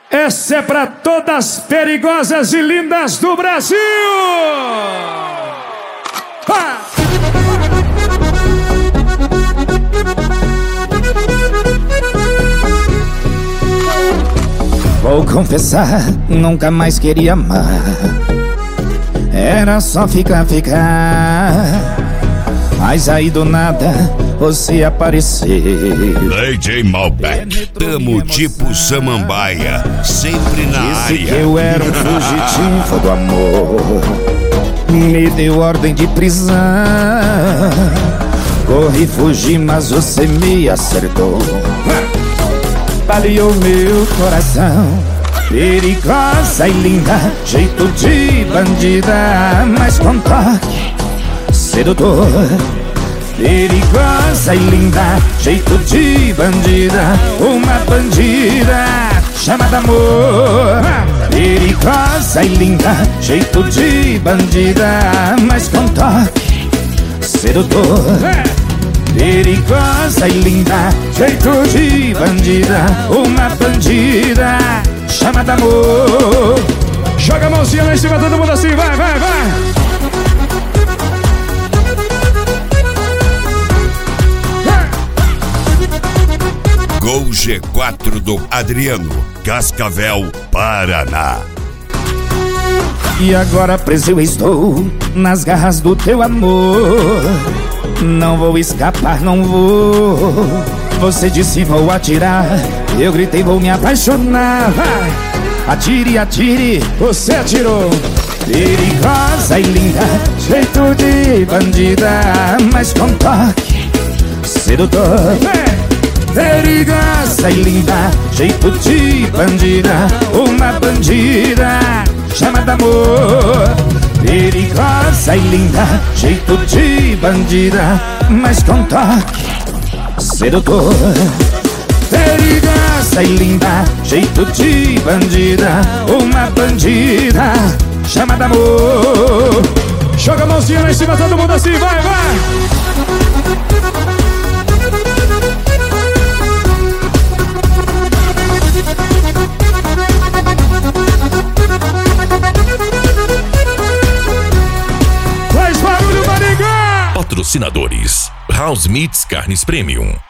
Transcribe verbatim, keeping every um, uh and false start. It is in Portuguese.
Essa é pra todas perigosas e lindas do Brasil! Ha! Vou confessar, nunca mais queria amar. Era só ficar, ficar. Mas aí do nada você apareceu. D J Malbec, tamo tipo Samambaia, sempre na Disse área. que eu era um fugitivo do amor. Me deu ordem de prisão. Corri, fugi, mas você me acertou. Baleou meu coração. Perigosa e linda, jeito de bandida, mas com toque sedutor. Perigosa e linda, jeito de bandida, uma bandida chamada amor. Perigosa e linda, jeito de bandida, mas com toque sedutor. Perigosa e linda, jeito de bandida, uma bandida chamada amor. Joga a mãozinha lá em cima, todo mundo assim, vai, vai, vai! Gol G quatro do Adriano, Cascavel, Paraná. E agora preso eu estou nas garras do teu amor. Não vou escapar, não vou. Você disse vou atirar, eu gritei vou me apaixonar. Vai! Atire, atire, Você atirou! perigosa e linda, jeito de bandida, mas com toque sedutor. Perigosa e linda, jeito de bandida, uma bandida chamada amor. Perigosa e linda, jeito de bandida, mas com toque sedutor. Perigosa e linda, jeito de bandida, uma bandida chamada amor. Joga a mãozinha lá em cima, todo mundo assim, vai, vai! Faz barulho, Maringá! Patrocinadores: House Meats Carnes Premium,